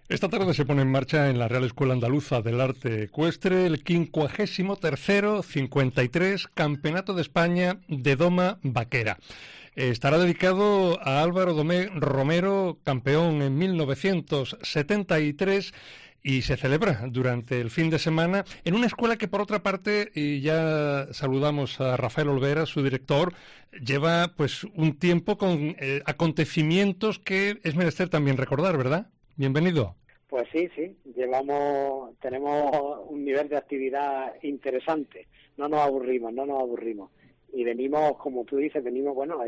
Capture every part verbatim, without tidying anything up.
Esta tarde se pone en marcha en la Real Escuela Andaluza del Arte Ecuestre el quincuagésimo tercero, cincuenta y tres Campeonato de España de Doma Vaquera. Estará dedicado a Álvaro Domé Romero, campeón en mil novecientos setenta y tres, y se celebra durante el fin de semana en una escuela que, por otra parte, y ya saludamos a Rafael Olvera, su director, lleva pues un tiempo con eh, acontecimientos que es menester también recordar, ¿verdad? Bienvenido. Pues sí, sí, llevamos, tenemos un nivel de actividad interesante, no nos aburrimos, no nos aburrimos. Y venimos, como tú dices, venimos, bueno,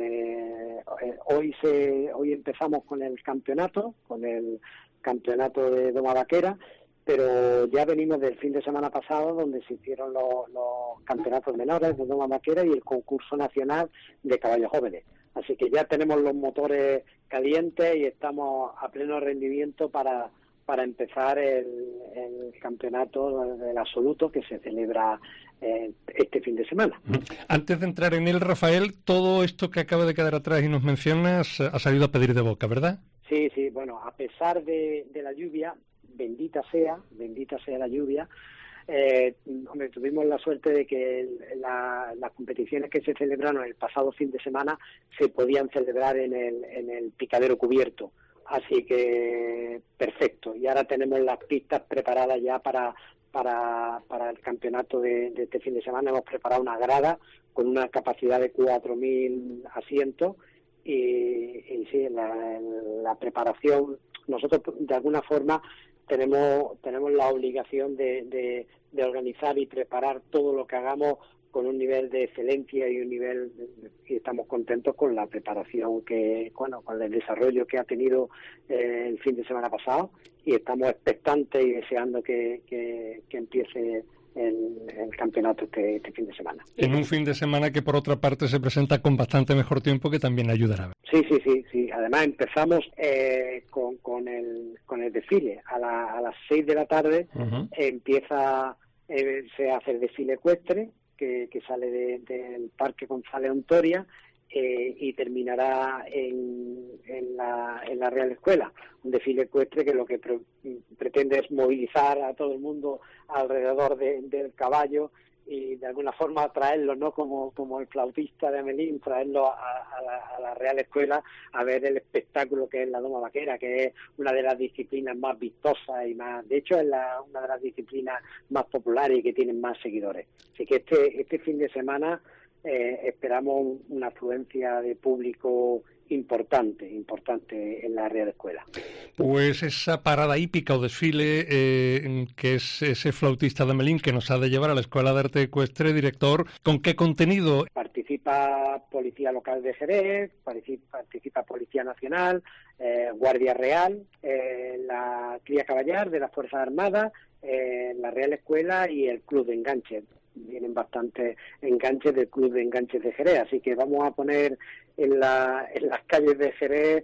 este, hoy se, hoy empezamos con el campeonato, con el campeonato de Doma Vaquera, pero ya venimos del fin de semana pasado donde se hicieron los, los campeonatos menores de Doma Vaquera y el concurso nacional de caballos jóvenes. Así que ya tenemos los motores calientes y estamos a pleno rendimiento para, para empezar el, el campeonato del absoluto que se celebra eh, este fin de semana. Antes de entrar en él, Rafael, todo esto que acaba de quedar atrás y nos mencionas ha salido a pedir de boca, ¿verdad? Sí, sí, bueno, a pesar de, de la lluvia, bendita sea, bendita sea la lluvia, Eh, hombre, tuvimos la suerte de que el, la, las competiciones que se celebraron el pasado fin de semana se podían celebrar en el, en el picadero cubierto, así que perfecto. Y ahora tenemos las pistas preparadas ya para para, para el campeonato de, de este fin de semana. Hemos preparado una grada con una capacidad de cuatro mil asientos y, y sí, la, la preparación, nosotros de alguna forma tenemos tenemos la obligación de, de, de organizar y preparar todo lo que hagamos con un nivel de excelencia y un nivel de, y estamos contentos con la preparación que, bueno, con el desarrollo que ha tenido eh, el fin de semana pasado, y estamos expectantes y deseando que, que, que empiece el, el campeonato este, este fin de semana. En un fin de semana que, por otra parte, se presenta con bastante mejor tiempo, que también ayudará. Sí, sí, sí, sí. Además empezamos eh, con, con el con el desfile. A, la, a las seis de la tarde uh-huh. empieza, eh, se hace el desfile ecuestre, que, que sale de, del Parque González Ontoria, eh, y terminará en, en, la, en la Real Escuela. Un desfile ecuestre que lo que pre, pretende es movilizar a todo el mundo alrededor de, del caballo y de alguna forma traerlo, ¿no? Como, como el flautista de Amelín, traerlo a, a, la, a la Real Escuela a ver el espectáculo que es la Doma Vaquera, que es una de las disciplinas más vistosas y más, de hecho es la, una de las disciplinas más populares y que tienen más seguidores. Así que este, este fin de semana eh, esperamos una afluencia de público importante, importante en la Real Escuela. Pues esa parada hípica o desfile eh, que es ese flautista de Amelín que nos ha de llevar a la Escuela de Arte Ecuestre, director, ¿con qué contenido? Participa Policía Local de Jerez, participa, participa Policía Nacional, eh, Guardia Real, eh, la Cría Caballar de las Fuerzas Armadas, eh, la Real Escuela y el Club de Enganches. Vienen bastantes enganches del Club de Enganches de Jerez, así que vamos a poner en, la, en las calles de Jerez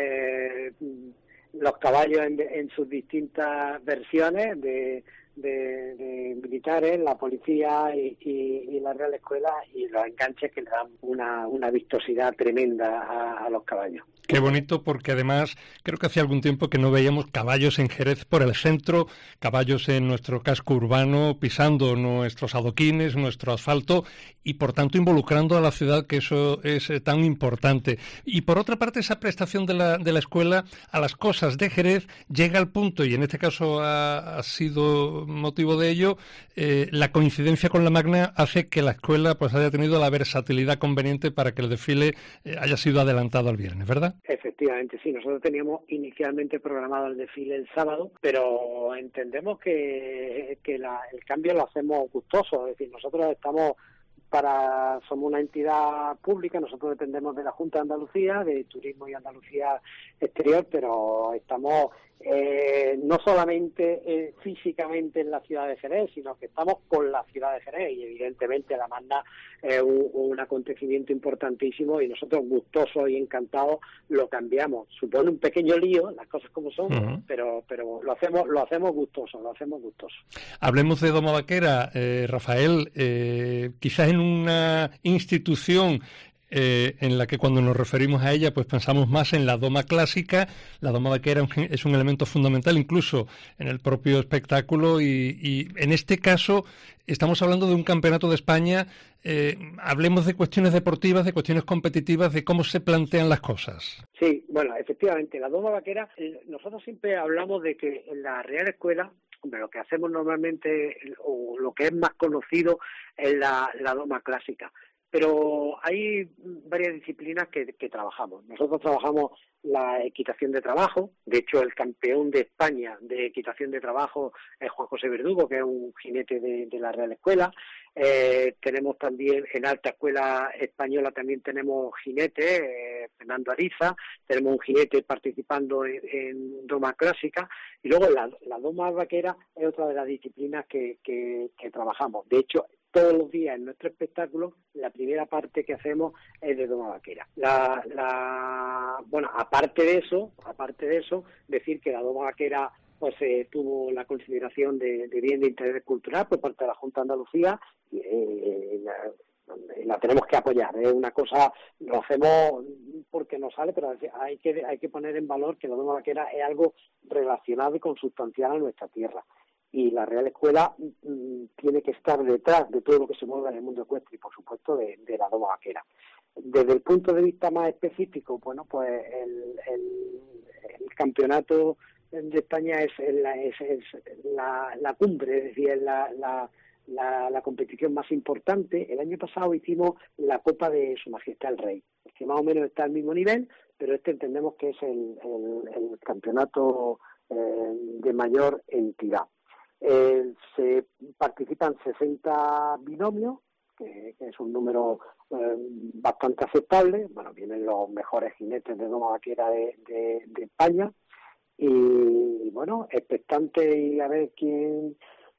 eh, los caballos en, en sus distintas versiones de, de, de militares, la policía y, y, y la Real Escuela, y los enganches que le dan una, una vistosidad tremenda a, a los caballos. Qué bonito, porque además creo que hace algún tiempo que no veíamos caballos en Jerez por el centro, caballos en nuestro casco urbano, pisando nuestros adoquines, nuestro asfalto, y por tanto involucrando a la ciudad, que eso es eh, tan importante. Y por otra parte, esa prestación de la, de la escuela a las cosas de Jerez llega al punto, y en este caso ha, ha sido motivo de ello, eh, la coincidencia con la Magna hace que la escuela pues haya tenido la versatilidad conveniente para que el desfile eh, haya sido adelantado al viernes, ¿verdad? Efectivamente, sí. Nosotros teníamos inicialmente programado el desfile el sábado, pero entendemos que, que la, el cambio lo hacemos gustoso. Es decir, nosotros estamos para somos una entidad pública, nosotros dependemos de la Junta de Andalucía, de Turismo y Andalucía Exterior, pero estamos eh, no solamente eh, físicamente en la ciudad de Jerez, sino que estamos con la ciudad de Jerez, y evidentemente la Magna es eh, un, un acontecimiento importantísimo, y nosotros gustosos y encantados lo cambiamos. Supone un pequeño lío, las cosas como son, uh-huh. pero pero lo hacemos lo hacemos gustoso, lo hacemos gustoso. Hablemos de Doma Vaquera, eh, Rafael, eh, quizás en una institución eh, en la que cuando nos referimos a ella pues pensamos más en la doma clásica. La doma vaquera es un elemento fundamental incluso en el propio espectáculo y, y en este caso estamos hablando de un campeonato de España. Eh, hablemos de cuestiones deportivas, de cuestiones competitivas, de cómo se plantean las cosas. Sí, bueno, efectivamente, la doma vaquera, nosotros siempre hablamos de que en la Real Escuela, hombre, lo que hacemos normalmente, o lo que es más conocido, es la, la doma clásica. Pero hay varias disciplinas que, que trabajamos. Nosotros trabajamos la equitación de trabajo. De hecho, el campeón de España de equitación de trabajo es Juan José Verdugo, que es un jinete de, de la Real Escuela. Eh, tenemos también en alta escuela española también tenemos jinetes, eh, Fernando Ariza, tenemos un jinete participando en, en doma clásica, y luego la, la doma vaquera es otra de las disciplinas que, que, que trabajamos. De hecho, todos los días en nuestro espectáculo, la primera parte que hacemos es de doma vaquera. La, la, bueno, aparte de eso, aparte de eso, decir que la doma vaquera pues eh, tuvo la consideración de, de bien de interés cultural por parte de la Junta de Andalucía, y eh, la, la tenemos que apoyar. Es una cosa, lo hacemos porque nos sale, pero hay que hay que poner en valor que la doma vaquera es algo relacionado y consustancial a nuestra tierra. Y la Real Escuela mm, tiene que estar detrás de todo lo que se mueve en el mundo ecuestre y, por supuesto, de, de la doma vaquera. Desde el punto de vista más específico, bueno, pues el, el, el campeonato de España es, la, es, es la, la cumbre, es decir, es la, la, la, la competición más importante. El año pasado hicimos la Copa de Su Majestad el Rey, que más o menos está al mismo nivel, pero este entendemos que es el, el, el campeonato eh, de mayor entidad. Eh, se participan sesenta binomios, que, que es un número eh, bastante aceptable. Bueno, vienen los mejores jinetes de doma vaquera de, de, de España y, y bueno, expectante y a ver quién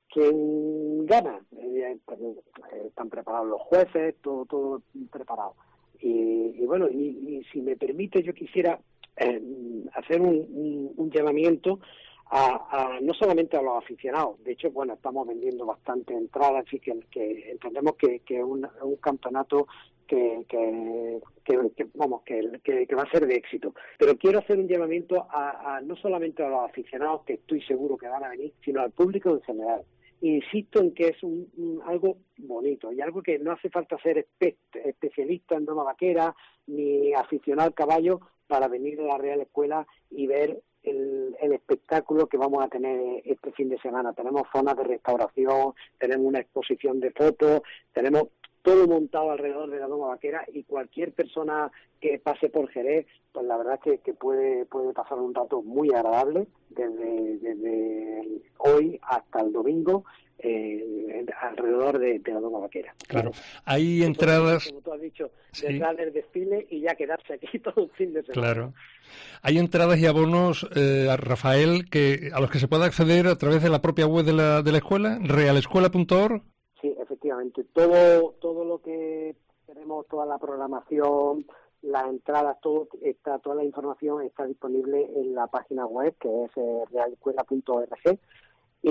quién gana. Eh, están preparados los jueces, todo todo preparado. Y, y bueno, y, y si me permite, yo quisiera eh, hacer un, un, un llamamiento A, a, no solamente a los aficionados. De hecho, bueno, estamos vendiendo bastante entradas, así que, que entendemos que, que es un, un campeonato que, que, que, que vamos que, que, que va a ser de éxito. Pero quiero hacer un llamamiento a, a no solamente a los aficionados, que estoy seguro que van a venir, sino al público en general. Insisto en que es un, un, algo bonito y algo que no hace falta ser espe especialista en doma vaquera ni aficionado al caballo para venir a la Real Escuela y ver El, el espectáculo que vamos a tener este fin de semana. Tenemos zonas de restauración, tenemos una exposición de fotos, tenemos todo montado alrededor de la doma vaquera y cualquier persona que pase por Jerez, pues la verdad es que, que puede puede pasar un rato muy agradable desde, desde hoy hasta el domingo eh, alrededor de, de la doma vaquera. Claro, hay Entonces, entradas... Como tú has dicho, sí. detrás del desfile y ya quedarse aquí todo el fin de semana. Claro. Hay entradas y abonos, eh, a Rafael, que a los que se puede acceder a través de la propia web de la, de la escuela, realescuela punto org. Sí, efectivamente. Todo todo lo que tenemos, toda la programación, las entradas, todo está, toda la información está disponible en la página web, que es eh, realescuela punto org. Y,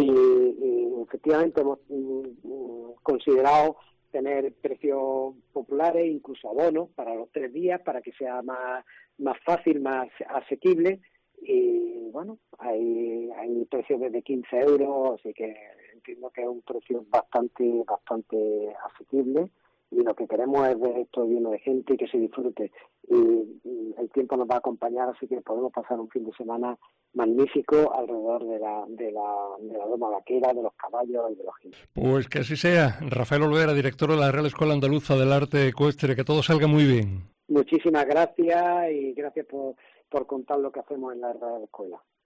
y efectivamente hemos mm, considerado tener precios populares, incluso abonos para los tres días, para que sea más más fácil, más asequible. Y bueno, hay hay precios desde quince euros, así que entiendo que es un precio bastante bastante asequible. Y lo que queremos es ver esto lleno de gente y que se disfrute. Y, y el tiempo nos va a acompañar, así que podemos pasar un fin de semana magnífico alrededor de la de la, de la doma vaquera, de los caballos y de los jinetes. Pues que así sea. Rafael Olvera, director de la Real Escuela Andaluza del Arte Ecuestre, que todo salga muy bien. Muchísimas gracias y gracias por, por contar lo que hacemos en la Real Escuela.